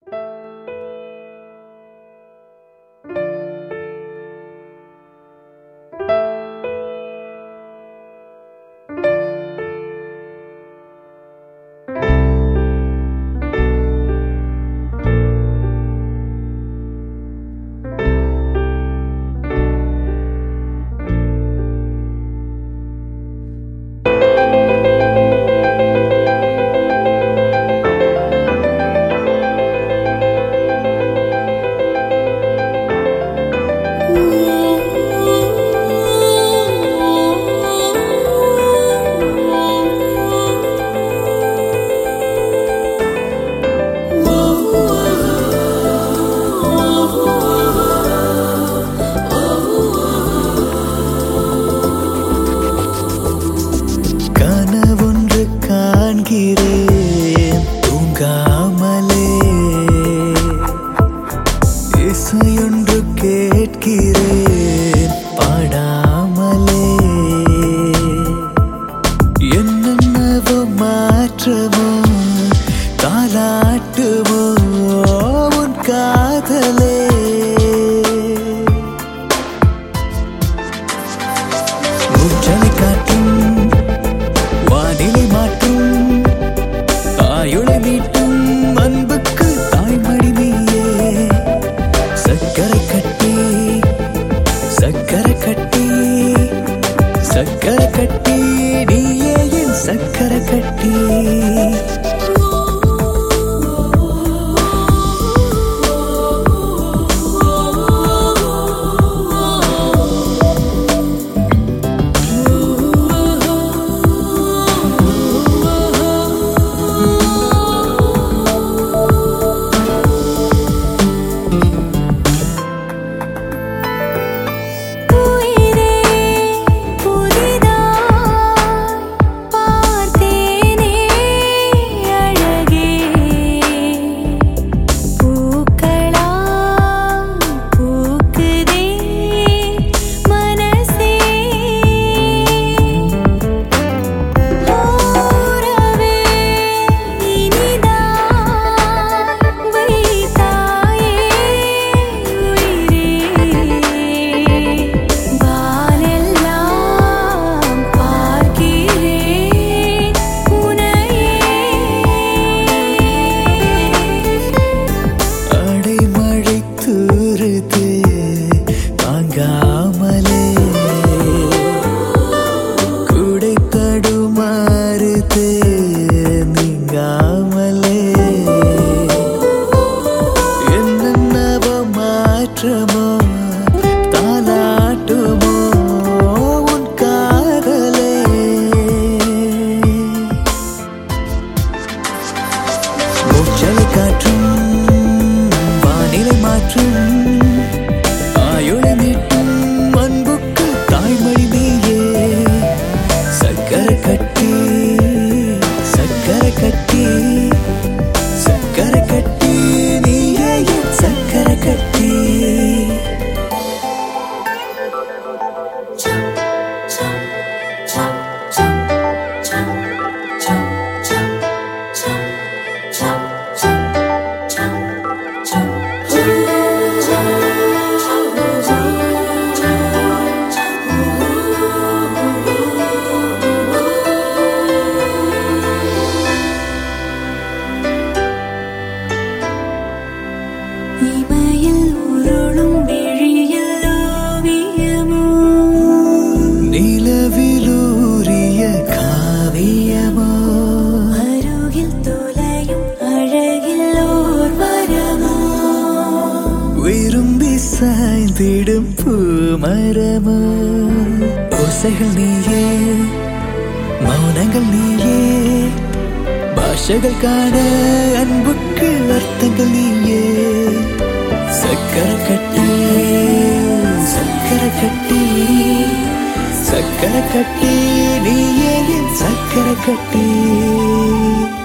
இசையொன்று கேட்கிறேன் பாடாமலே என்னென்னவோ மாற்றமோ தாலாட்டுமோ உன் காதலே மூச்சலை காட்டும் வானிலை மாற்றும் ஆயுளை மீட்டும் அன்புக்கு தாய்மடி நீயே சக்கரை கட்டி சக்கரை கட்டி சக்கரை கட்டி நீயே என் சக்கரை கட்டி தாலாட்டுமோ உன் காதலே மூச்சலை காற்றும் வானிலை மாற்றும் ஆயுளை மீட்டும் அன்புக்கு தாய்மடி நீயே சக்கரை கட்டி சக்கரை கட்டி சக்கரை கட்டி நீயே என் சக்கரை கட்டி நிலவிலூரிய காவியமோ அருகில் தொலையும் அழகில் ஓர் வரமோ விரும்பி சாய்ந்திடும் பூமரமோ ஓசைகள் நீயே மௌனங்கள் நீயே பாஷைகள் காண அன்புக்கு அர்த்தங்கள் நீயே சக்கரை கட்டி சக்கரை கட்டி சக்கரை கட்டி நீயே என் சக்கரை கட்டி